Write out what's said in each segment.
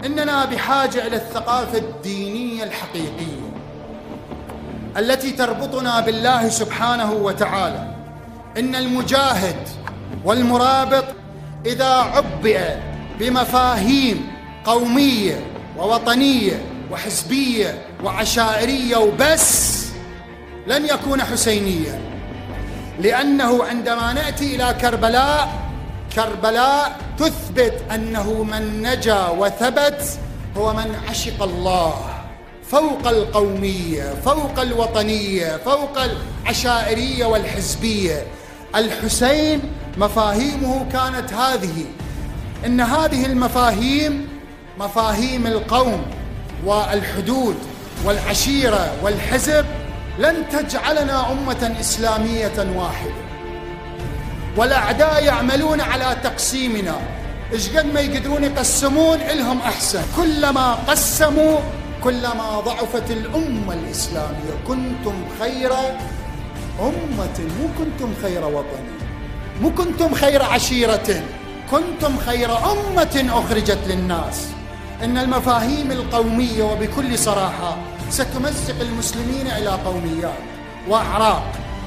إننا بحاجة إلى الثقافة الدينية الحقيقية التي تربطنا بالله سبحانه وتعالى. إن المجاهد والمرابط إذا عبئ بمفاهيم قومية ووطنية وحزبية وعشائرية وبس لن يكون حسينيا، لأنه عندما نأتي إلى كربلاء تثبت أنه من نجا وثبت هو من عشق الله فوق القومية، فوق الوطنية، فوق العشائرية والحزبية. الحسين مفاهيمه كانت هذه، إن هذه المفاهيم مفاهيم القوم والحدود والعشيرة والحزب لن تجعلنا أمة إسلامية واحدة. والأعداء يعملون على تقسيمنا، إيش قد ما يقدرون يقسمون إلهم أحسن. كلما قسموا كلما ضعفت الأمة الإسلامية. كنتم خير أمة، مو كنتم خير وطن، مو كنتم خير عشيرة، كنتم خير أمة أخرجت للناس. إن المفاهيم القومية وبكل صراحة ستمزق المسلمين إلى قوميات وأعراق،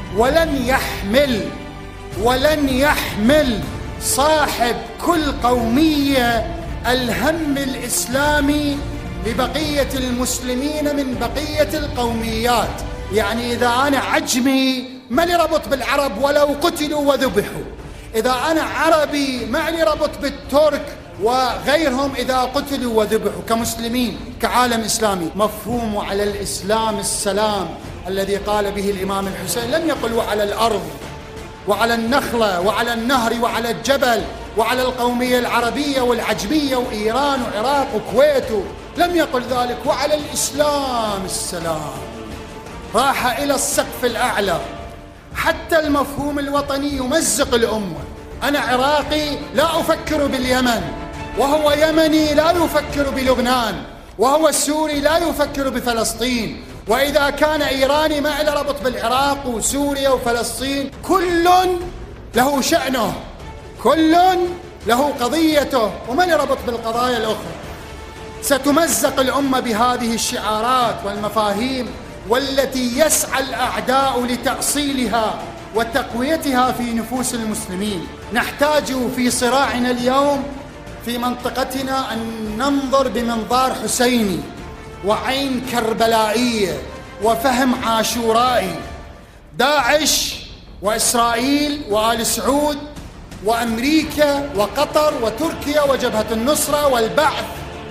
ولن يحمل صاحب كل قومية الهم الإسلامي لبقية المسلمين من بقية القوميات. يعني إذا أنا عجمي ما لي ربط بالعرب ولو قتلوا وذبحوا، إذا أنا عربي ما لي ربط بالترك وغيرهم إذا قتلوا وذبحوا. كمسلمين كعالم إسلامي مفهوم على الإسلام السلام الذي قال به الإمام الحسين، لم يقل وعلى الأرض وعلى النخلة وعلى النهر وعلى الجبل وعلى القومية العربية والعجمية وإيران وعراق وكويت، لم يقل ذلك، وعلى الإسلام السلام. راح إلى السقف الأعلى. حتى المفهوم الوطني يمزق الأمة. أنا عراقي لا أفكر باليمن، وهو يمني لا يفكر بلبنان، وهو سوري لا يفكر بفلسطين، وإذا كان إيراني ما له ربط بالعراق وسوريا وفلسطين. كل له شأنه، كل له قضيته، وما له ربط بالقضايا الأخرى. ستمزق الأمة بهذه الشعارات والمفاهيم، والتي يسعى الأعداء لتأصيلها وتقويتها في نفوس المسلمين. نحتاج في صراعنا اليوم في منطقتنا أن ننظر بمنظار حسيني وعين كربلائية وفهم عاشورائي. داعش وإسرائيل وآل سعود وأمريكا وقطر وتركيا وجبهة النصرة والبعث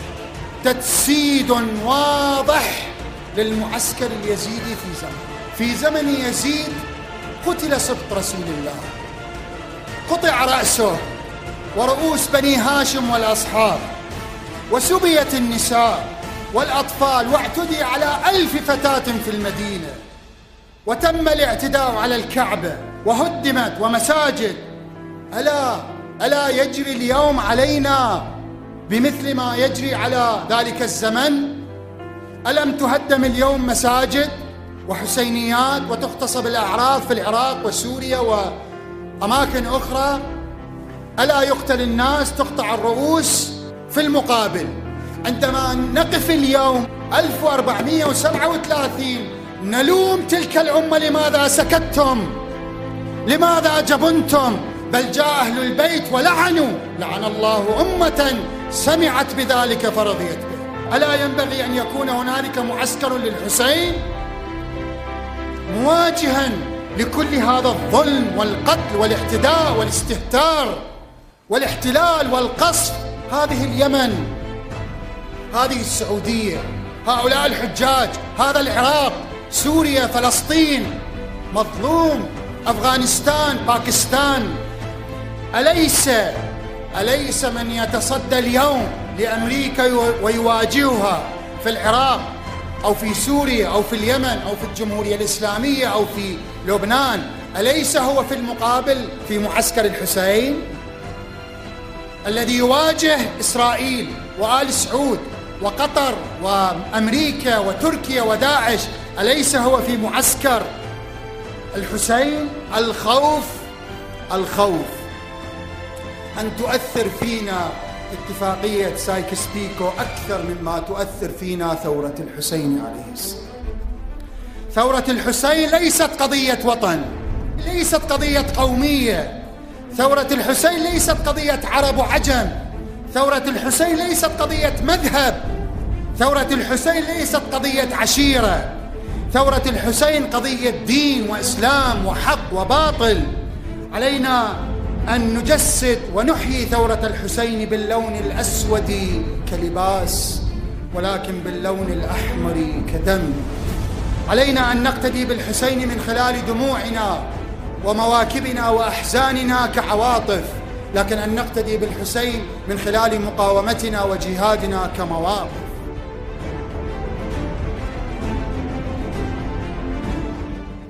تجسيد واضح للمعسكر اليزيدي في زمن يزيد. قتل سبط رسول الله، قطع رأسه ورؤوس بني هاشم والأصحاب، وسبيت النساء والأطفال، واعتدي على 1000 فتاة في المدينة، وتم الاعتداء على الكعبة وهدمت ومساجد. ألا يجري اليوم علينا بمثل ما يجري على ذلك الزمن؟ ألم تهدم اليوم مساجد وحسينيات وتغتصب الأعراض في العراق وسوريا وأماكن أخرى؟ ألا يقتل الناس، تقطع الرؤوس؟ في المقابل عندما نقف اليوم 1437 نلوم تلك الأمة: لماذا سكتتم؟ لماذا جبنتم؟ بل جاء أهل البيت ولعنوا. لعن الله أمة سمعت بذلك فرضيت به. ألا ينبغي أن يكون هنالك معسكر للحسين مواجها لكل هذا الظلم والقتل والاعتداء والاستهتار والاحتلال والقصف؟ هذه اليمن، هذه السعودية، هؤلاء الحجاج، هذا العراق، سوريا، فلسطين، مظلوم، أفغانستان، باكستان. أليس من يتصدى اليوم لأمريكا ويواجهها في العراق أو في سوريا أو في اليمن أو في الجمهورية الإسلامية أو في لبنان، أليس هو في المقابل في معسكر الحسين الذي يواجه إسرائيل وآل سعود وقطر وأمريكا وتركيا وداعش؟ أليس هو في معسكر الحسين؟ الخوف أن تؤثر فينا اتفاقية سايكس-بيكو أكثر مما تؤثر فينا ثورة الحسين عليه السلام. ثورة الحسين ليست قضية وطن، ليست قضية قومية. ثورة الحسين ليست قضية عرب وعجم. ثورة الحسين ليست قضية مذهب. ثورة الحسين ليست قضية عشيرة. ثورة الحسين قضية دين وإسلام وحق وباطل. علينا أن نجسد ونحيي ثورة الحسين باللون الأسود كلباس، ولكن باللون الأحمر كدم. علينا أن نقتدي بالحسين من خلال دموعنا ومواكبنا وأحزاننا كعواطف، لكن أن نقتدي بالحسين من خلال مقاومتنا وجهادنا كمواقف.